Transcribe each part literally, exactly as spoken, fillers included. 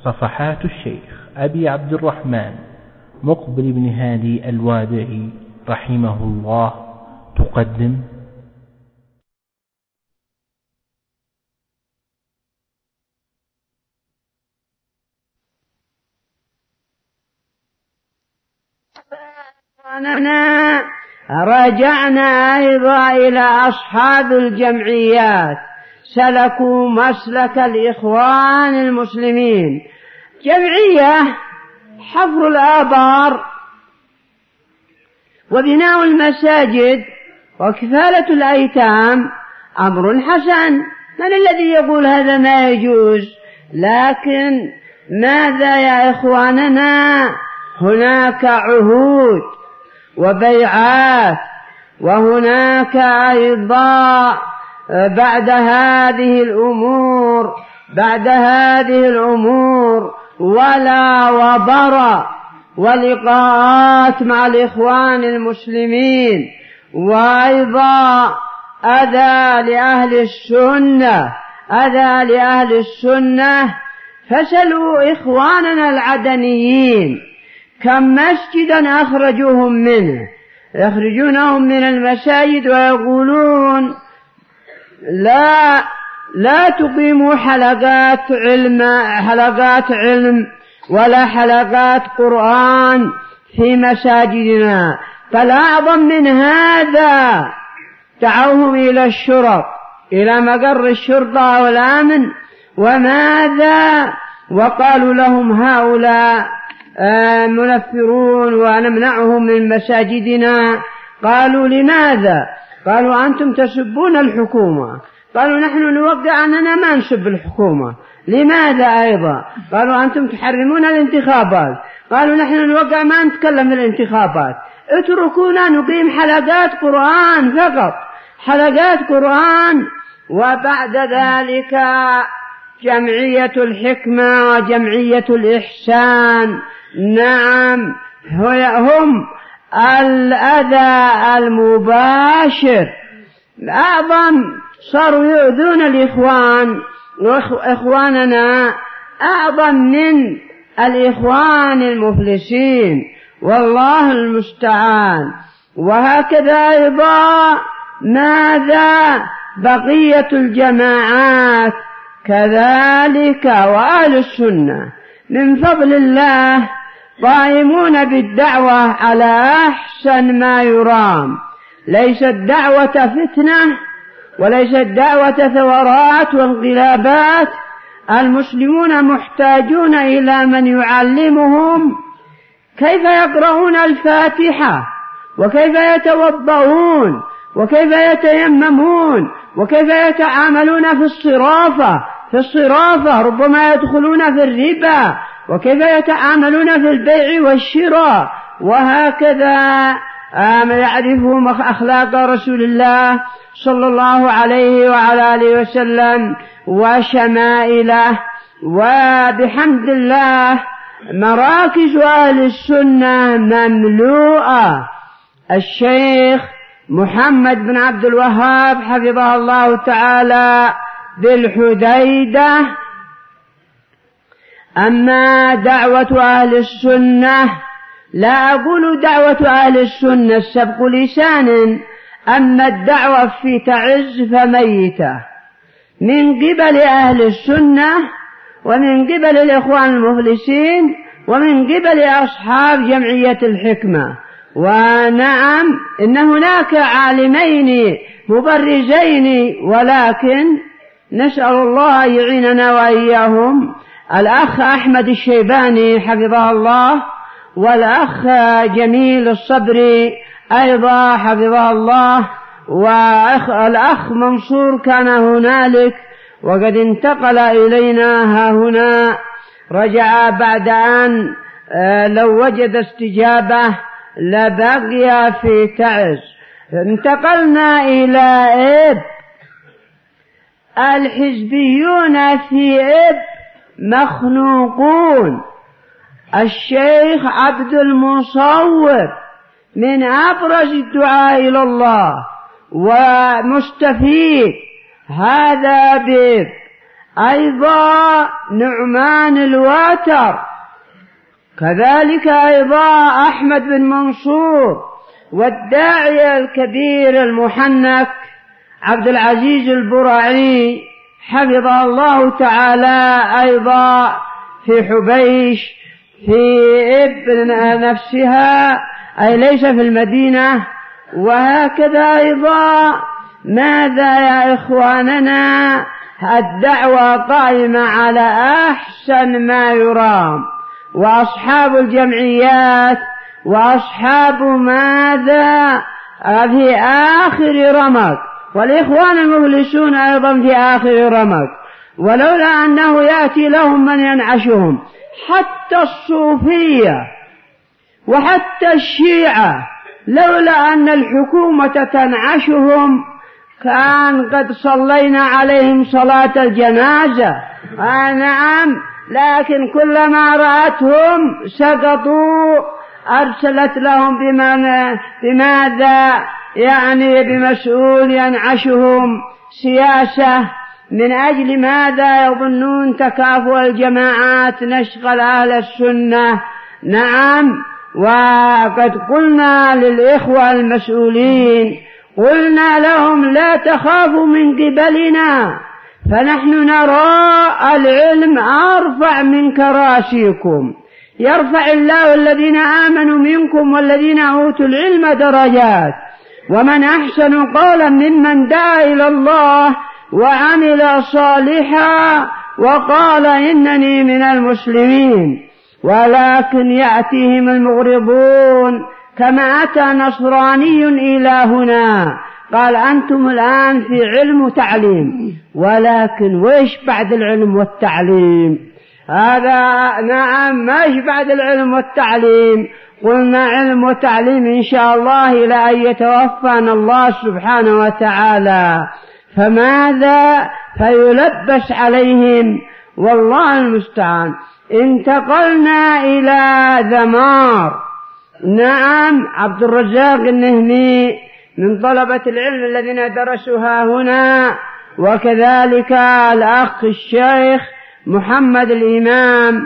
صفحات الشيخ أبي عبد الرحمن مقبل بن هادي الوادعي رحمه الله تقدم رجعنا أيضا إلى أصحاب الجمعيات سلكوا مسلك الإخوان المسلمين. جمعية حفر الآبار وبناء المساجد وكفالة الأيتام أمر حسن، من الذي يقول هذا ما يجوز؟ لكن ماذا يا إخواننا؟ هناك عهود وبيعات، وهناك أيضا بعد هذه الأمور بعد هذه الأمور ولا وبر ولقاءات مع الإخوان المسلمين، وأيضا أذى لأهل السنة أذى لأهل السنة فسلوا إخواننا العدنيين كم مسجدا أخرجوهم منه يخرجونهم من المساجد ويقولون لا لا تقيموا حلقات علم حلقات علم ولا حلقات قرآن في مساجدنا. بل أعظم من هذا دعوهم إلى الشرط إلى مقر الشرطة والأمن، وماذا وقالوا لهم هؤلاء منفرون ونمنعهم من مساجدنا. قالوا لماذا؟ قالوا أنتم تسبون الحكومة. قالوا نحن نوقع أننا ما نسب الحكومة. لماذا أيضا؟ قالوا أنتم تحرمون الانتخابات. قالوا نحن نوقع ما نتكلم في الانتخابات، اتركونا نقيم حلقات قرآن فقط، حلقات قرآن. وبعد ذلك جمعية الحكمة وجمعية الإحسان، نعم هم الأذى المباشر أعظم، صاروا يؤذون الإخوان وإخواننا أعظم من الإخوان المفلسين، والله المستعان. وهكذا أيضا ماذا بقية الجماعات كذلك، وأهل السنة من فضل الله قائمون بالدعوة على أحسن ما يرام. ليست دعوة فتنة وليست دعوة ثورات وانقلابات. المسلمون محتاجون إلى من يعلمهم كيف يقرؤون الفاتحة وكيف يتوضؤون وكيف يتيممون وكيف يتعاملون في الصرافة في الصرافة ربما يدخلون في الربا، وكيف يتعاملون في البيع والشراء، وهكذا يعرفوا أخلاق رسول الله صلى الله عليه وعلى آله وسلم وشمائله. وبحمد الله مراكز أهل السنة مملوءة. الشيخ محمد بن عبد الوهاب حفظه الله تعالى بالحديدة. أما دعوة أهل السنة، لا أقول دعوة أهل السنة السبق لسان، أما الدعوة في تعز فميتة من قبل أهل السنة ومن قبل الإخوان المفلسين ومن قبل أصحاب جمعية الحكمة. ونعم إن هناك عالمين مبرزين، ولكن نسأل الله يعيننا وإياهم، الأخ أحمد الشيباني حفظه الله، والأخ جميل الصبري أيضا حفظه الله، والأخ منصور كان هنالك وقد انتقل إلينا ها هنا، رجع بعد أن لو وجد استجابة لبقي في تعز. انتقلنا إلى إب. الحزبيون في إب مخنوقون. الشيخ عبد المصور من أبرز الدعاء إلى الله ومستفيد هذا بإب. أيضا نعمان الواتر، كذلك أيضا أحمد بن منصور، والداعية الكبير المحنك عبد العزيز البرعي حفظه الله تعالى أيضا في حبيش في ابن نفسها، أي ليس في المدينة. وهكذا أيضا ماذا يا إخواننا؟ الدعوة قائمة على أحسن ما يرام، وأصحاب الجمعيات وأصحاب ماذا في آخر رمق، والإخوان المفلسون أيضا في آخر رمق، ولولا أنه يأتي لهم من ينعشهم. حتى الصوفية وحتى الشيعة لولا أن الحكومة تنعشهم كان قد صلينا عليهم صلاة الجنازة. آه نعم، لكن كلما رأتهم سقطوا أرسلت لهم بماذا يعني بمسؤول ينعشهم سياسة. من أجل ماذا يظنون تكافؤ الجماعات نشغل أهل السنة؟ نعم، وقد قلنا للإخوة المسؤولين، قلنا لهم لا تخافوا من قبلنا، فنحن نرى العلم أرفع من كراسيكم، يرفع الله الذين آمنوا منكم والذين أوتوا العلم درجات، ومن أحسن قولا ممن دعا إلى الله وعمل صالحا وقال إنني من المسلمين. ولكن يأتيهم المغرضون كما أتى نصراني إلى هنا قال أنتم الآن في علم وتعليم، ولكن وإيش بعد العلم والتعليم؟ هذا نعم، ماش بعد العلم والتعليم؟ قلنا علم وتعليم إن شاء الله إلى أن يتوفانا الله سبحانه وتعالى. فماذا فيلبس عليهم؟ والله المستعان. انتقلنا إلى ذمار. نعم، عبد الرزاق النهمي من طلبة العلم الذين درسوها هنا، وكذلك الأخ الشيخ محمد الإمام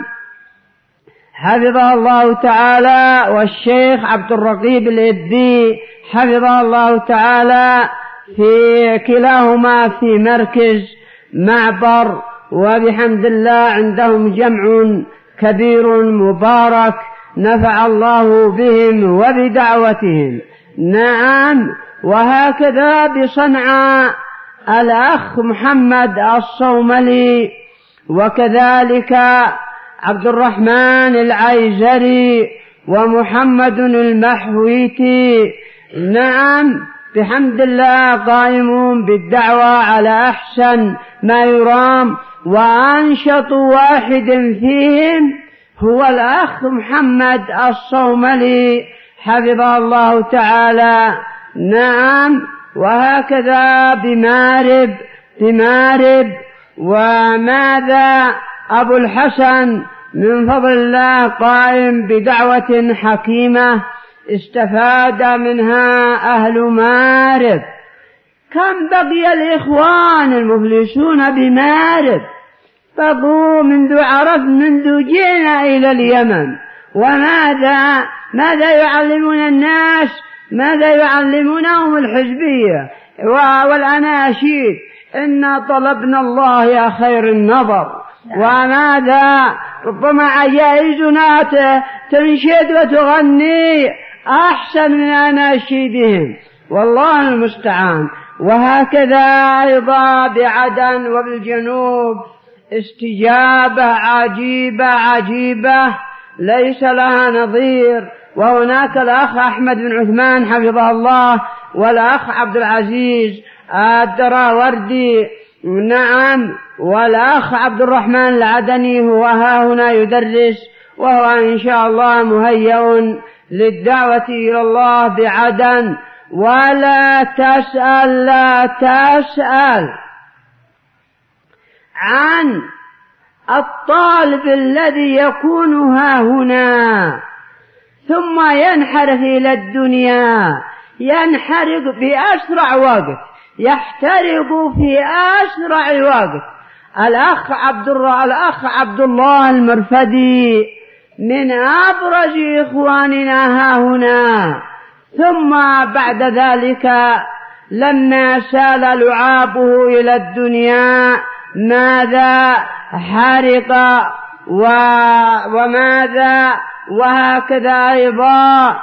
حفظه الله تعالى، والشيخ عبد الرقيب الإبي حفظه الله تعالى، في كلاهما في مركز معبر، وبحمد الله عندهم جمع كبير مبارك نفع الله بهم وبدعوتهم. نعم، وهكذا بصنعاء الأخ محمد الصوملي، وكذلك عبد الرحمن العيزري ومحمد المحويتي. نعم، بحمد الله قائمون بالدعوة على أحسن ما يرام، وأنشط واحد فيهم هو الأخ محمد الصوملي حفظه الله تعالى. نعم، وهكذا بمارب بمارب وماذا أبو الحسن من فضل الله قائم بدعوة حكيمة استفاد منها أهل مارب. كم بقي الإخوان المفلسون بمارب؟ بقوا منذ عرف منذ جينا إلى اليمن. وماذا ماذا يعلمون الناس؟ ماذا يعلمونهم؟ الحزبية والأناشيد، إنا طلبنا الله يا خير النظر. وماذا ربما عجائزنا تنشد وتغني أحسن من أناشيدهم، والله المستعان. وهكذا أيضا بعدن وبالجنوب استجابة عجيبة عجيبة ليس لها نظير. وهناك الأخ أحمد بن عثمان حفظه الله، والأخ عبد العزيز الدراوردي. نعم، والأخ عبد الرحمن العدني هو ها هنا يدرس، وهو إن شاء الله مهيأ للدعوة إلى الله بعدن. ولا تسأل لا تسأل عن الطالب الذي يكون ها هنا ثم ينحرف إلى الدنيا، ينحرق بأسرع وقت، يحترق في أسرع وقت. الأخ عبد الله الأخ عبد الله المرفدي من أبرز إخواننا ها هنا. ثم بعد ذلك لما سال لعابه إلى الدنيا ماذا حرق و... وماذا وهكذا أيضا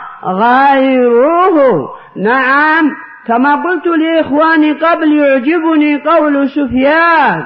غيره. نعم كما قلت لإخواني قبل يعجبني قول سفيان: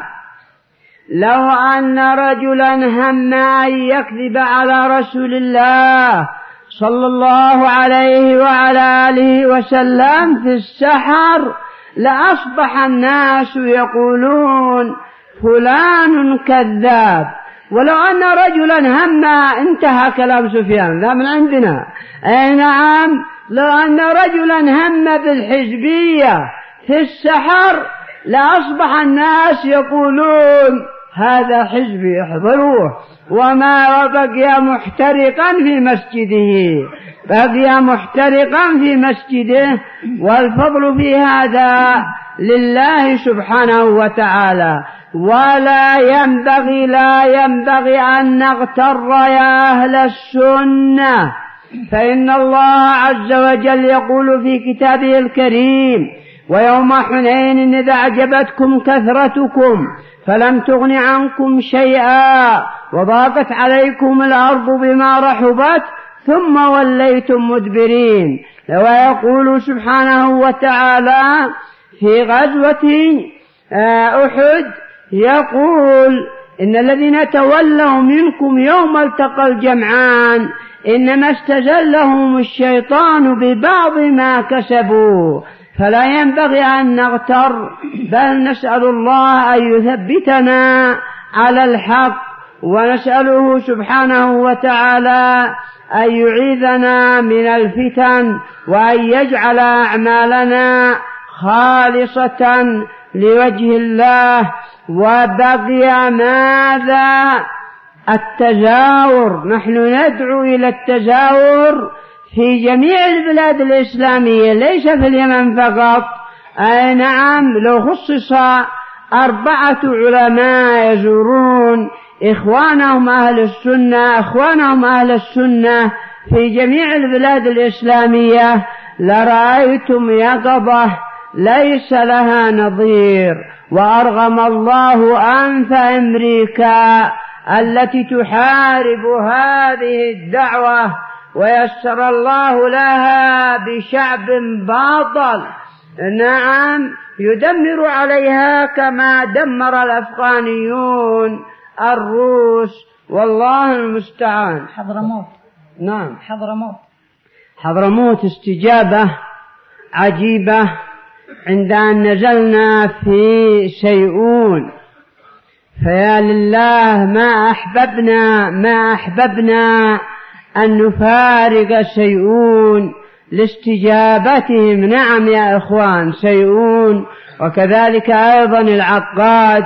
لو أن رجلا هم أن يكذب على رسول الله صلى الله عليه وعلى آله وسلم في السحر لأصبح الناس يقولون فلان كذاب. ولو أن رجلا هم، انتهى كلام سفيان، لا من عندنا. أي نعم، لو أن رجلا هم بالحزبية في السحر لأصبح الناس يقولون هذا حزبي احضروه، وما بقي محترقا في مسجده، بقي محترقا في مسجده. والفضل في هذا لله سبحانه وتعالى. ولا ينبغي لا ينبغي أن نغتر يا أهل السنة، فإن الله عز وجل يقول في كتابه الكريم: ويوم حنين إذا أعجبتكم كثرتكم فلم تغن عنكم شيئا وضاقت عليكم الأرض بما رحبت ثم وليتم مدبرين. ويقول سبحانه وتعالى في غزوة أحد يقول: إن الذين تولوا منكم يوم التقى الجمعان إنما استزلهم الشيطان ببعض ما كسبوا. فلا ينبغي أن نغتر، بل نسأل الله أن يثبتنا على الحق، ونسأله سبحانه وتعالى أن يعيذنا من الفتن، وأن يجعل أعمالنا خالصة لوجه الله. وبقي ماذا؟ التزاور. نحن ندعو إلى التزاور في جميع البلاد الإسلامية، ليس في اليمن فقط. أي نعم، لو خصص أربعة علماء يزورون إخوانهم أهل السنة إخوانهم أهل السنة في جميع البلاد الإسلامية لرأيتم يقظة ليس لها نظير. وأرغم الله أنف أمريكا التي تحارب هذه الدعوة، ويسر الله لها بشعب باطل، نعم، يدمر عليها كما دمر الأفغانيون الروس، والله المستعان. حضرموت. نعم، حضرموت. حضرموت استجابة عجيبة عند أن نزلنا في شيئون، فيا لله ما أحببنا ما أحببنا أن نفارق شيئون لاستجابتهم. نعم يا إخوان، شيئون، وكذلك أيضا العقاد،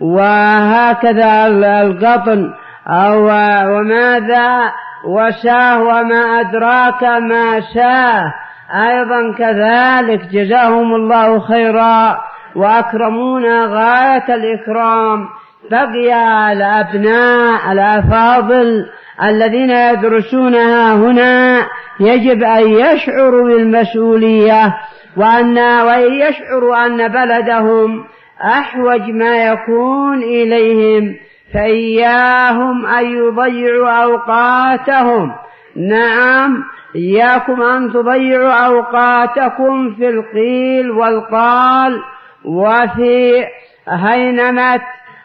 وهكذا القطن أو وماذا وشاه وما أدراك ما شاه أيضا كذلك، جزاهم الله خيرا وأكرمونا غاية الإكرام. بقي الأبناء الأفاضل الذين يدرسونها هنا يجب أن يشعروا بالمسؤولية، وأن وأن يشعروا أن بلدهم أحوج ما يكون إليهم، فإياهم أن يضيعوا أوقاتهم. نعم، إياكم أن تضيعوا أوقاتكم في القيل والقال وفي هينمة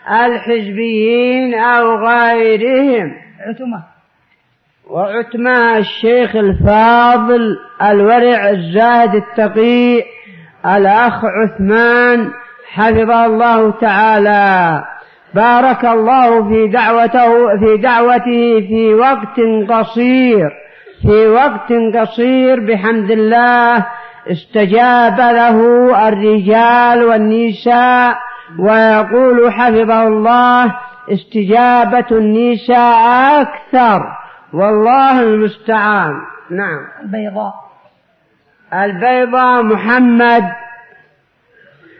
الحزبيين أو غيرهم. عتمة وعتمة الشيخ الفاضل الورع الزاهد التقي الأخ عثمان حفظه الله تعالى، بارك الله في دعوته في دعوته في وقت قصير في وقت قصير بحمد الله استجاب له الرجال والنساء. ويقول حفظه الله: استجابة النساء أكثر، والله المستعان. نعم. البيضاء البيضاء محمد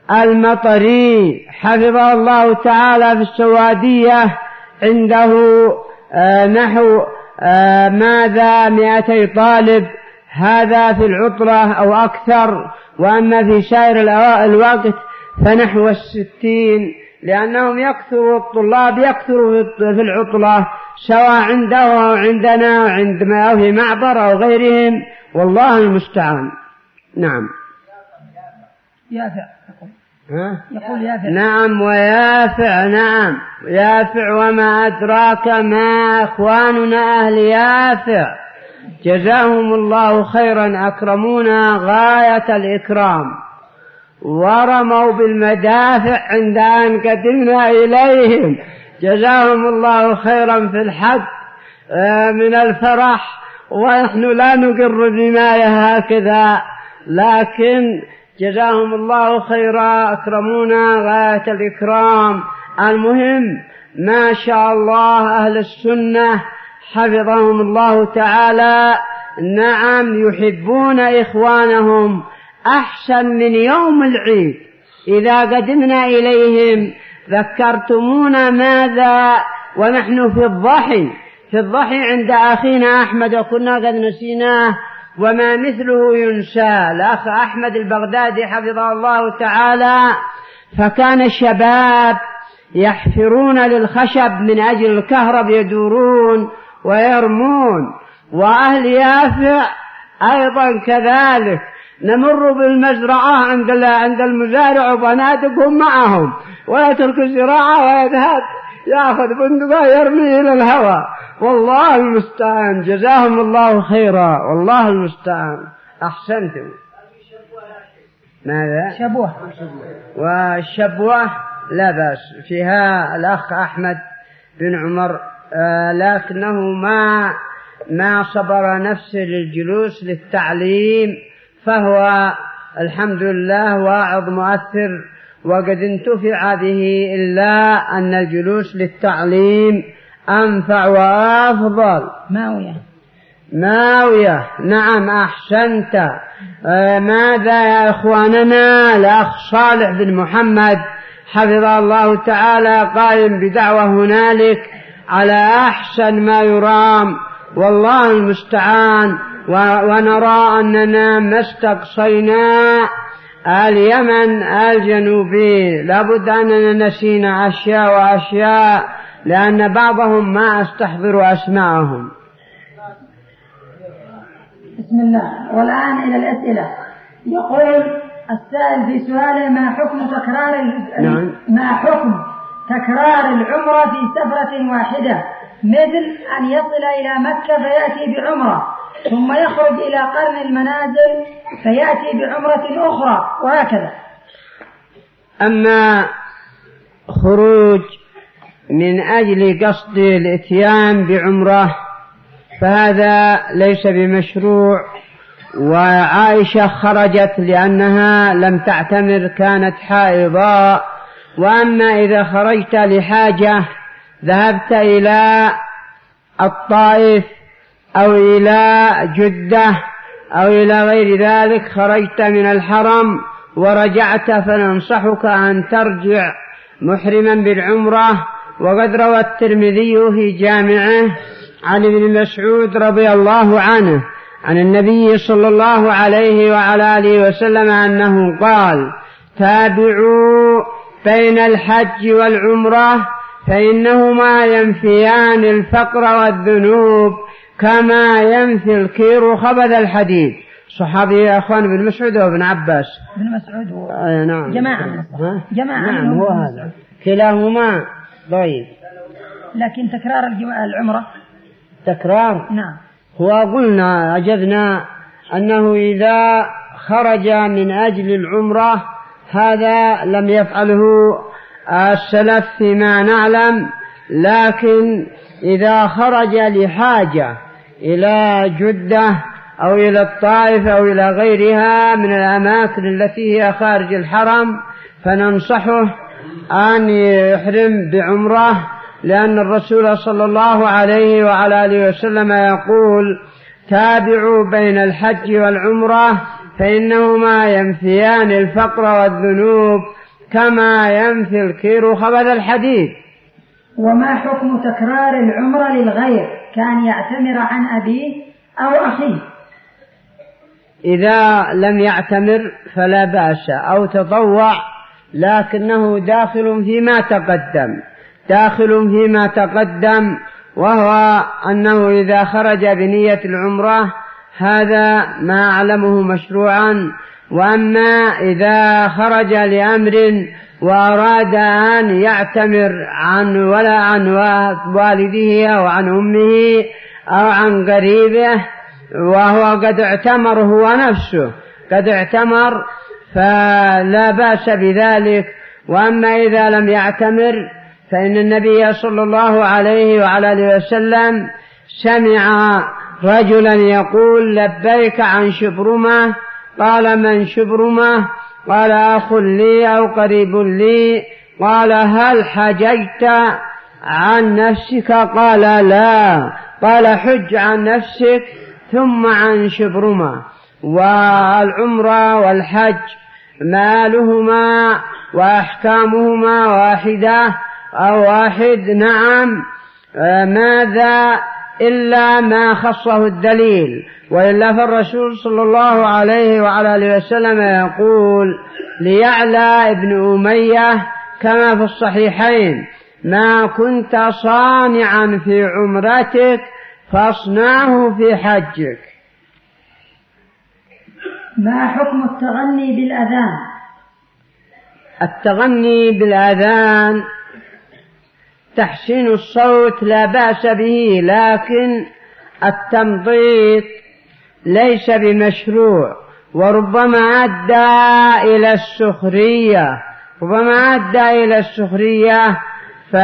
المطري حفظه الله تعالى في السوادية، عنده نحو ماذا مئتي طالب، هذا في العطلة أو أكثر، وأما في سائر الوقت فنحو الستين، لأنهم يكثروا الطلاب يكثروا في العطلة سواء عنده أو عندنا وعندما أو في معبر أو غيرهم، والله المستعان. نعم. يافع ها؟ يقول يافع. نعم ويافع. نعم يافع، وما أدراك ما أخواننا أهل يافع، جزاهم الله خيرا، أكرمونا غاية الإكرام، ورموا بالمدافع عند أن قدمنا إليهم، جزاهم الله خيرا في الحق من الفرح، ونحن لا نقر بما هكذا، لكن جزاهم الله خيرا، أكرمونا غاية الإكرام. المهم ما شاء الله أهل السنة حفظهم الله تعالى، نعم يحبون إخوانهم أحسن من يوم العيد. إذا قدمنا إليهم ذكرتمونا ماذا ونحن في الضحي في الضحي عند أخينا أحمد، وكنا قد نسيناه وما مثله ينسى، الأخ أحمد البغدادي حفظه الله تعالى، فكان الشباب يحفرون للخشب من أجل الكهرب، يدورون ويرمون، وأهل يافع أيضا كذلك، نمر بالمزرعة عند عند المزارع وبنادقهم معهم، ويترك الزراعة ويذهب يأخذ بندقه يرمي إلى الهواء، والله المستعان، جزاهم الله خيرا، والله المستعان. أحسنتم. ماذا؟ شبوة. والشبوة لا بأس فيها الأخ أحمد بن عمر، آه لكنه ما ما صبر نفسه للجلوس للتعليم، فهو الحمد لله واعظ مؤثر، وقد انتفع به، إلا أن الجلوس للتعليم أنفع وأفضل. ماوية. ماوية. نعم أحسنت. آه ماذا يا إخواننا؟ الأخ صالح بن محمد حفظه الله تعالى قائم بدعوة هنالك على أحسن ما يرام، والله المستعان. ونرى أننا ما استقصينا اليمن الجنوبي، لابد أننا نسينا أشياء وأشياء، لأن بعضهم ما أستحضر أسماءهم. بسم الله. والآن إلى الأسئلة. يقول السائل في سؤاله: ما حكم تكرار نعم. ما حكم تكرار العمرة في سفرة واحدة، مثل أن يصل إلى مكة فيأتي بعمرة ثم يخرج إلى قرن المنازل فيأتي بعمرة أخرى، وهكذا؟ أما خروج من أجل قصد الإتيان بعمرة فهذا ليس بمشروع، وعائشة خرجت لأنها لم تعتمر، كانت حائضة. وأما إذا خرجت لحاجة، ذهبت إلى الطائف أو إلى جدة أو إلى غير ذلك، خرجت من الحرم ورجعت، فننصحك أن ترجع محرما بالعمرة. وقد روى الترمذي في جامعه عن ابن مسعود رضي الله عنه عن النبي صلى الله عليه وعلى آله وسلم أنه قال: تابعوا بين الحج والعمرة فإنهما ينفيان الفقر والذنوب كما ينفي الكير خبث الحديد. صحابي يا أخوان ابن مسعود وابن عباس. ابن مسعود و... آه نعم. جماعة جماعة نعم هو هذا كلاهما ضعيف. لكن تكرار العمرة تكرار نعم. هو قلنا أجبنا أنه إذا خرج من أجل العمرة هذا لم يفعله السلف فيما نعلم، لكن إذا خرج لحاجة إلى جدة أو إلى الطائف أو إلى غيرها من الأماكن التي هي خارج الحرم فننصحه أن يحرم بعمرة، لأن الرسول صلى الله عليه وعلى آله وسلم يقول: تابعوا بين الحج والعمرة فإنهما ينفيان الفقر والذنوب كما ينفي الكير خبث الحديد. وما حكم تكرار العمرة للغير كان يعتمر عن أبيه أو أخيه؟ إذا لم يعتمر فلا بأس، أو تطوع، لكنه داخل فيما تقدم داخل فيما تقدم وهو أنه إذا خرج بنية العمرة هذا ما أعلمه مشروعا. وأما إذا خرج لأمر وأراد أن يعتمر عن ولا عن والده أو عن أمه أو عن قريبه وهو قد اعتمر هو نفسه قد اعتمر فلا بأس بذلك. وأما إذا لم يعتمر فإن النبي صلى الله عليه وعلى آله وسلم سمع رجلا يقول لبيك عن شبرمة، قال من شبرمة؟ قال أخ لي أو قريب لي. قال هل حججت عن نفسك؟ قال لا. قال حج عن نفسك ثم عن شبرمة. والعمرة والحج مالهما وأحكامهما واحدة أو واحد. نعم، ماذا إلا ما خصه الدليل، وإلا فالرسول صلى الله عليه وعلى آله وسلم يقول ليعلى ابن أمية كما في الصحيحين ما كنت صانعا في عمرتك فاصنعه في حجك. ما حكم التغني بالأذان؟ التغني بالأذان تحسين الصوت لا بأس به، لكن التمطيط ليس بمشروع، وربما أدى إلى السخرية ربما أدى إلى السخرية ف...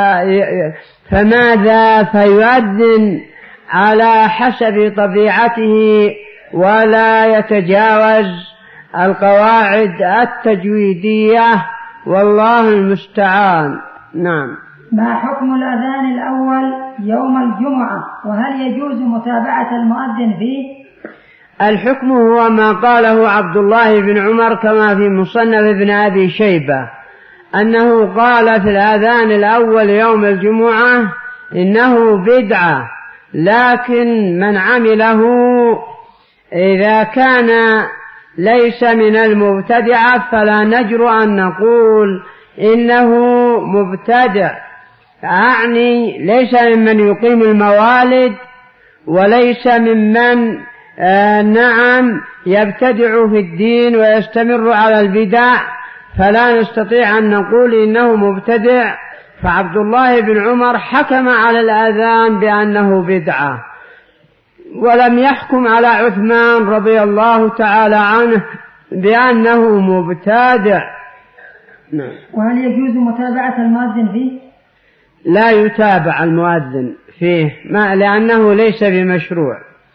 فماذا فيؤذن على حسب طبيعته ولا يتجاوز القواعد التجويدية، والله المستعان. نعم. ما حكم الأذان الأول يوم الجمعة، وهل يجوز متابعة المؤذن فيه؟ الحكم هو ما قاله عبد الله بن عمر كما في مصنف ابن أبي شيبة، أنه قال في الأذان الأول يوم الجمعة إنه بدعة، لكن من عمله إذا كان ليس من المبتدعة فلا نجرؤ أن نقول إنه مبتدع، أعني ليس ممن يقيم الموالد وليس ممن آه نعم يبتدع في الدين ويستمر على البدع، فلا نستطيع أن نقول إنه مبتدع. فعبد الله بن عمر حكم على الأذان بأنه بدعة، ولم يحكم على عثمان رضي الله تعالى عنه بأنه مبتدع. نعم. وهل يجوز متابعة المؤذن فيه؟ لا يتابع المؤذن فيه ما لأنه ليس بمشروع،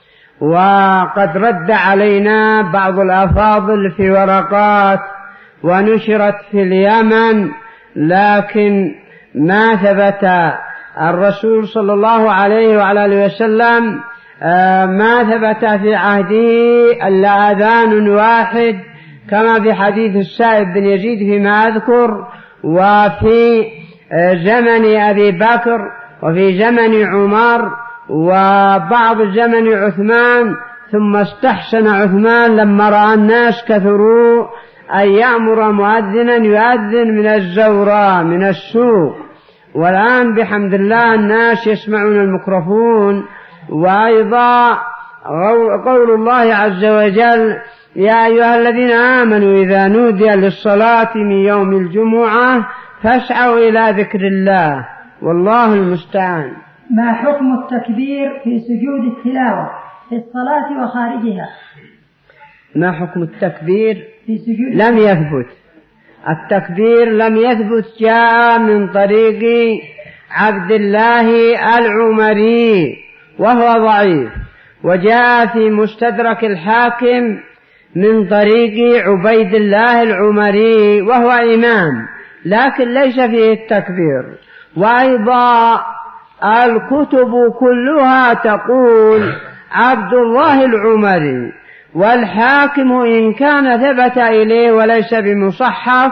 وقد رد علينا بعض الأفاضل في ورقات ونشرت في اليمن، لكن ما ثبت. الرسول صلى الله عليه وعلى آله وسلم ما ثبت في عهده إلا أذان واحد كما في حديث السائب بن يزيد فيما أذكر، وفي زمن أبي بكر وفي زمن عمر وبعض زمن عثمان. ثم استحسن عثمان لما رأى الناس كثروا أن يأمر مؤذنا يؤذن من الزوراء من السوق، والآن بحمد الله الناس يسمعون الميكروفون. وأيضا قول الله عز وجل يا أيها الذين آمنوا إذا نودي للصلاة من يوم الجمعة فاسعوا إلى ذكر الله، والله المستعان. ما حكم التكبير في سجود التلاوة في الصلاة وخارجها؟ ما حكم التكبير في سجود لم يثبت التكبير لم يثبت جاء من طريق عبد الله العمري وهو ضعيف، وجاء في مستدرك الحاكم من طريق عبيد الله العمري وهو إمام، لكن ليس فيه التكبير. وأيضا الكتب كلها تقول عبد الله العمري، والحاكم إن كان ثبت إليه وليس بمصحف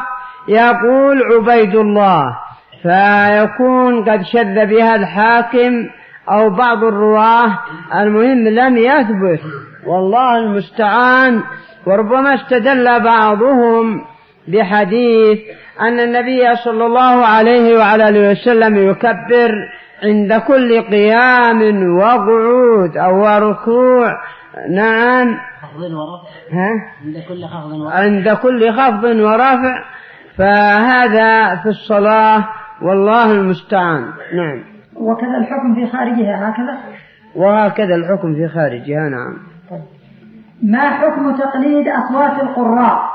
يقول عبيد الله، فيكون قد شذ بها الحاكم أو بعض الرواه، المهم لم يثبت، والله المستعان. وربما استدل بعضهم بحديث أن النبي صلى الله عليه وعلى آله وسلم يكبر عند كل قيام وقعود أو ركوع. نعم، عند كل خفض ورفع. عند كل خفض ورفع، فهذا في الصلاة والله المستعان. نعم. وكذا الحكم في خارجها هكذا، وهكذا الحكم في خارجها. نعم. ما حكم تقليد أصوات القراء؟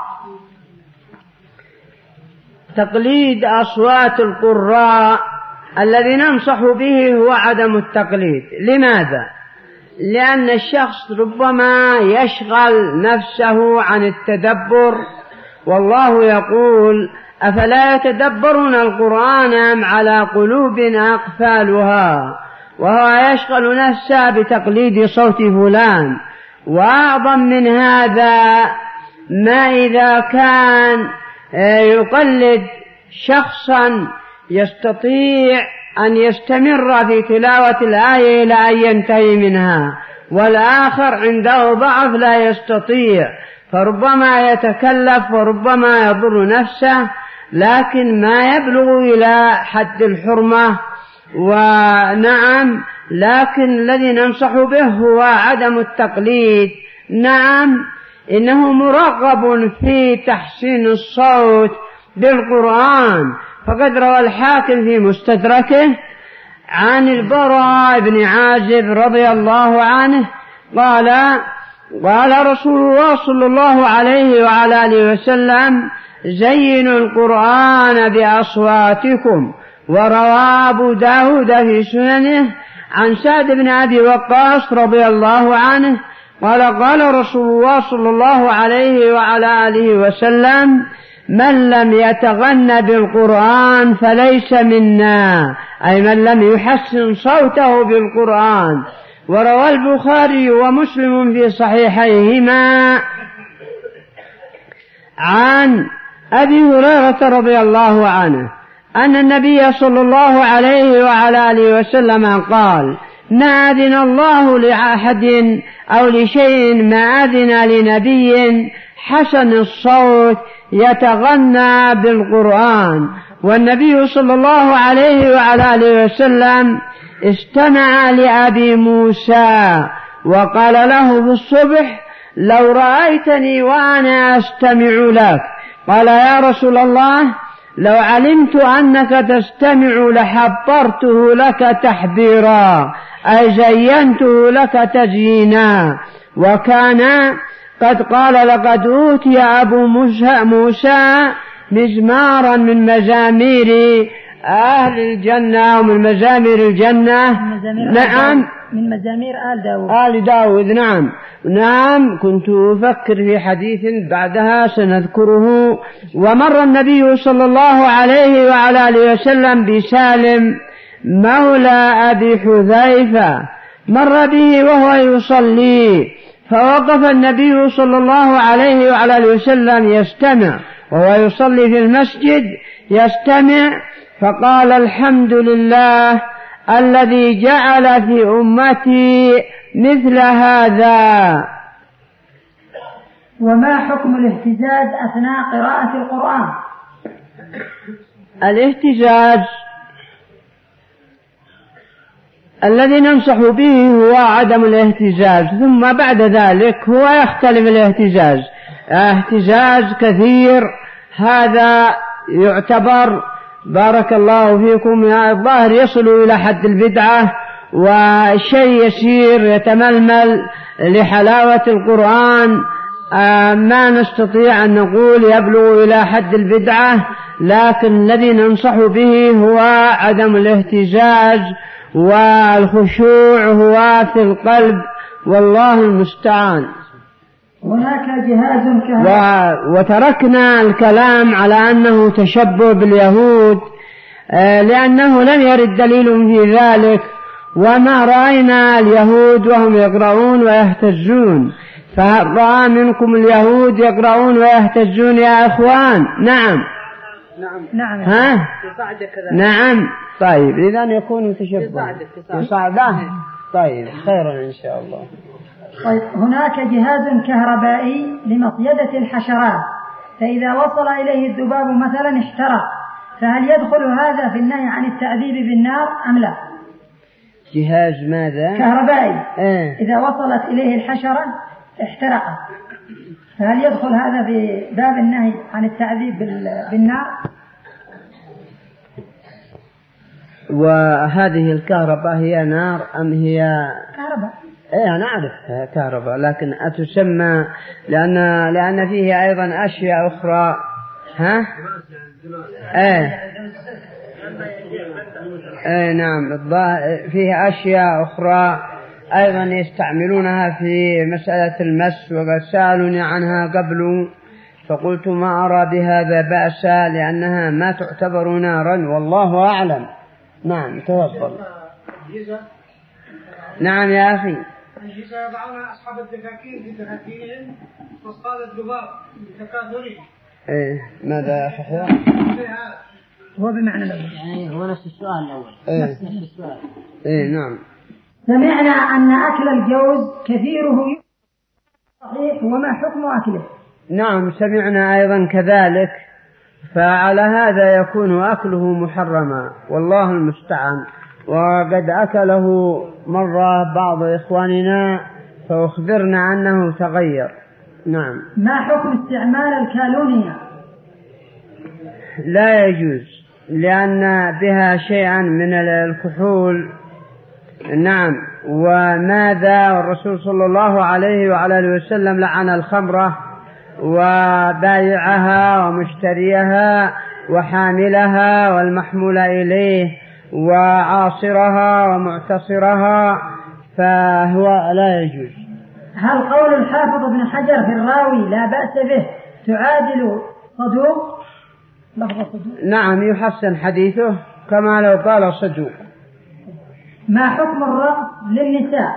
تقليد أصوات القراء الذي ننصح به هو عدم التقليد. لماذا؟ لأن الشخص ربما يشغل نفسه عن التدبر، والله يقول: أفلا يتدبرون القرآن أم على قلوب أقفالها؟ وهو يشغل نفسه بتقليد صوت فلان. وأعظم من هذا ما إذا كان يقلد شخصا يستطيع أن يستمر في تلاوة الآية إلى أن ينتهي منها، والآخر عنده ضعف لا يستطيع، فربما يتكلف وربما يضر نفسه، لكن ما يبلغ إلى حد الحرمة. ونعم، لكن الذي ننصح به هو عدم التقليد. نعم، إنه مرغب في تحسين الصوت بالقرآن، فقد روى الحاكم في مستدركه عن البراء بن عازب رضي الله عنه قال: قال رسول الله صلى الله عليه وعلى آله وسلم: زينوا القرآن بأصواتكم. وروى أبو داود في سننه عن سعد بن أبي وقاص رضي الله عنه قال: قال رسول الله صلى الله عليه وعلى آله وسلم: من لم يتغن بالقرآن فليس منا، أي من لم يحسن صوته بالقرآن. وروى البخاري ومسلم في صحيحيهما عن أبي هريرة رضي الله عنه أن النبي صلى الله عليه وعلى آله وسلم قال: ما أذن الله لأحد أو لشيء ما أذن لنبي حسن الصوت يتغنى بالقرآن. والنبي صلى الله عليه وعلى آله وسلم استمع لأبي موسى وقال له في الصبح: لو رأيتني وأنا أستمع لك. قال: يا رسول الله، لو علمت أنك تستمع لحبرته لك تحبيرا، أي زينته لك تزيينا. وكان قد قال: لقد أوتي أبو موسى, موسى مزمارا من مزامير أهل الجنة ومن مزامير الجنة. نعم، من مزامير آل داود. آل داود. نعم نعم كنت أفكر في حديث بعدها سنذكره. ومر النبي صلى الله عليه وعلى آله وسلم بسالم مولى أبي حذيفة، مر به وهو يصلي، فوقف النبي صلى الله عليه وعلى آله وسلم يستمع وهو يصلي في المسجد يستمع، فقال: الحمد لله الذي جعل في أمتي مثل هذا. وما حكم الاهتزاز أثناء قراءة القرآن؟ الاهتزاز الذي ننصح به هو عدم الاهتزاز، ثم بعد ذلك هو يختلف الاهتزاز. اهتزاز كثير هذا يعتبر بارك الله فيكم الظاهر يصل إلى حد البدعة، وشيء يسير يتململ لحلاوة القرآن ما نستطيع أن نقول يبلغ إلى حد البدعة، لكن الذي ننصح به هو عدم الاهتزاز، والخشوع هو في القلب، والله المستعان. هناك جهاز كهربائي وتركنا الكلام على أنه تشبه باليهود لأنه لم يرد دليل في ذلك، وما رأينا اليهود وهم يقرؤون ويهتزون، فهل رأى منكم اليهود يقرؤون ويهتزون يا أخوان؟ نعم. نعم نعم ها نعم طيب إذا يكون تشبه يصعده طيب خيرا إن شاء الله. طيب هناك جهاز كهربائي لمصيدة الحشرات، فإذا وصل إليه الذباب مثلا احترق، فهل يدخل هذا في النهي عن التعذيب بالنار أم لا؟ جهاز ماذا؟ كهربائي اه. إذا وصلت إليه الحشرة احترقت، فهل يدخل هذا في باب النهي عن التعذيب بالنار؟ وهذه الكهرباء هي نار أم هي كهرباء؟ ايه أنا أعرفها كهرباء، لكن أتسمى لأن لأن فيه أيضا أشياء أخرى. ها؟ ايه ايه نعم فيه أشياء أخرى أيضا يستعملونها في مسألة المس، وقد سألوني عنها قبل فقلت ما أرى بهذا بأسا لأنها ما تعتبر نارا والله أعلم. نعم تفضل. نعم يا أخي. الجزاء يضعون أصحاب الدكاكين في دكاكينهم تصطاد الذباب تكاثري. إيه ماذا يا أخي؟ هو بمعنى الأول. يعني هو نفس السؤال الأول. إيه. نفس السؤال. إيه نعم. سمعنا أن أكل الجوز كثيره صحيح، وما حكم أكله؟ نعم سمعنا أيضا كذلك، فعلى هذا يكون أكله محرما والله المستعان. وقد أكله مرة بعض إخواننا فأخبرنا أنه تغير. نعم. ما حكم استعمال الكالونيا؟ لا يجوز لأن بها شيئا من الكحول. نعم. وماذا الرسول صلى الله عليه وعلى آله وسلم لعن الخمرة وبائعها ومشتريها وحاملها والمحمول إليه وعاصرها ومعتصرها، فهو لا يجوز. هل قول الحافظ ابن حجر في الراوي لا بأس به تعادل صدوق؟ لفظ صدوق. نعم يحسن حديثه كما لو قال صدوق. ما حكم الرقص للنساء؟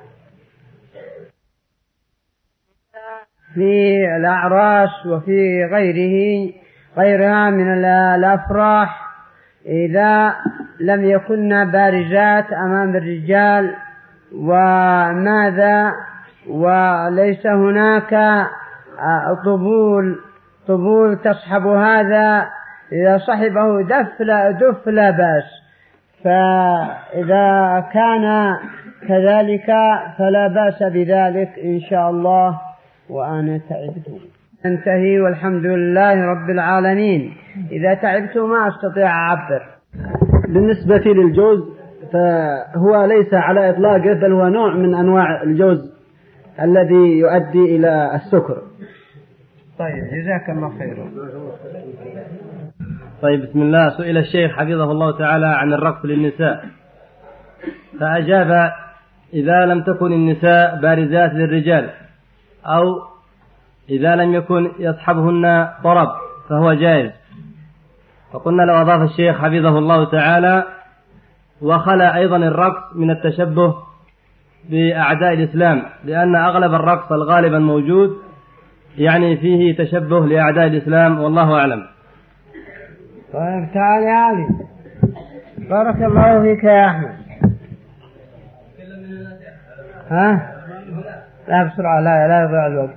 في الأعراس وفي غيره غيرها من الأفراح إذا لم يكن بارزات أمام الرجال وماذا وليس هناك طبول طبول تصحب هذا، إذا صحبه دف لا دف لا بأس، فإذا كان كذلك فلا بأس بذلك إن شاء الله. وأنا تعبت انتهي والحمد لله رب العالمين. إذا تعبت ما أستطيع أعبر. بالنسبة للجوز فهو ليس على إطلاقه، بل هو نوع من أنواع الجوز الذي يؤدي إلى السكر. طيب جزاك الله خيرا. طيب بسم الله. سئل الشيخ حفظه الله تعالى عن الرقص للنساء، فأجاب إذا لم تكن النساء بارزات للرجال أو إذا لم يكن يصحبهن طرب فهو جائز. فقلنا لو أضاف الشيخ حفظه الله تعالى وخلى أيضا الرقص من التشبه بأعداء الإسلام، لأن أغلب الرقص الغالب الموجود يعني فيه تشبه لأعداء الإسلام والله أعلم. طيب تعال يا علي. بارك الله فيك يا أحمد. ها لا بسرعة لا لا يضيع الوقت.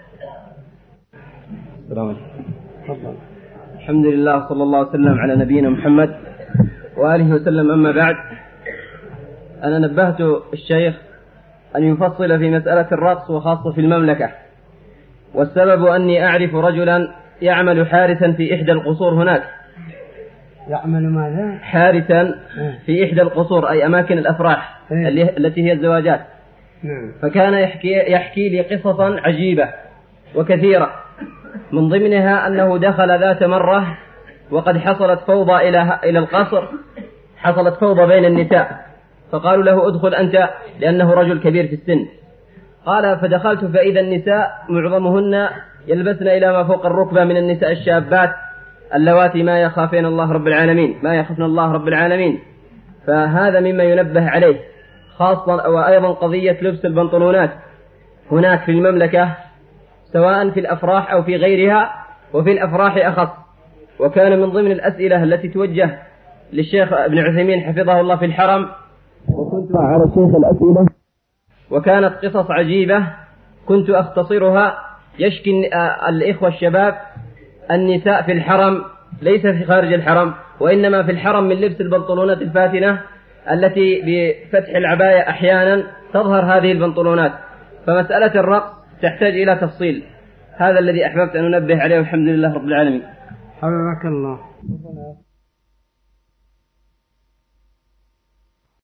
السلام عليكم. الحمد لله صلى الله وسلم على نبينا محمد وآله وسلم. أما بعد، أنا نبهت الشيخ أن يفصل في مسألة الرقص وخاصة في المملكة، والسبب أني أعرف رجلا يعمل حارسا في إحدى القصور هناك. يعمل ماذا؟ حارسا في إحدى القصور أي أماكن الأفراح التي هي الزواجات. فكان يحكي, يحكي لي قصصا عجيبة وكثيرة، من ضمنها أنه دخل ذات مرة وقد حصلت فوضى إلى إلى القصر، حصلت فوضى بين النساء، فقالوا له ادخل أنت لأنه رجل كبير في السن. قال فدخلت فإذا النساء معظمهن يلبسن إلى ما فوق الركبة من النساء الشابات اللواتي ما يخافين الله رب العالمين ما يخافن الله رب العالمين. فهذا مما ينبه عليه، خاصة وأيضا قضية لبس البنطلونات هناك في المملكة سواء في الأفراح أو في غيرها، وفي الأفراح أخص، وكان من ضمن الأسئلة التي توجه للشيخ ابن عثيمين حفظه الله في الحرم، وكنت على الشيخ الأسئلة، وكانت قصص عجيبة كنت أختصرها. يشكي الإخوة الشباب النساء في الحرم ليس في خارج الحرم، وإنما في الحرم من لبس البنطلونات الفاتنة التي بفتح العباية أحيانا تظهر هذه البنطلونات، فمسألة الرقص تحتاج إلى تفصيل. هذا الذي أحببت أن أنبه عليه، والحمد لله رب العالمين. حفظك الله.